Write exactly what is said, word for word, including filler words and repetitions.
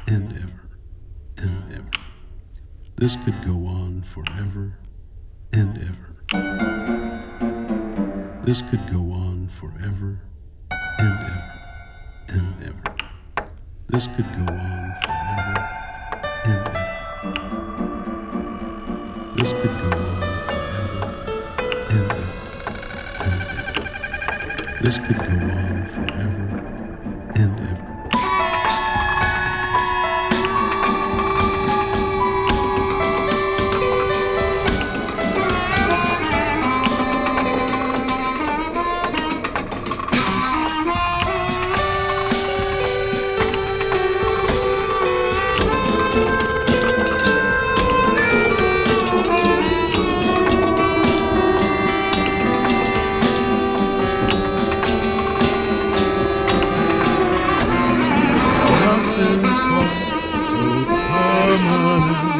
and ever and ever. This could go on forever and ever. This could go on forever and ever and ever. This could go on forever and ever. This could go on forever and ever and ever. This could go on forever and ever. Nothing's quite so permanent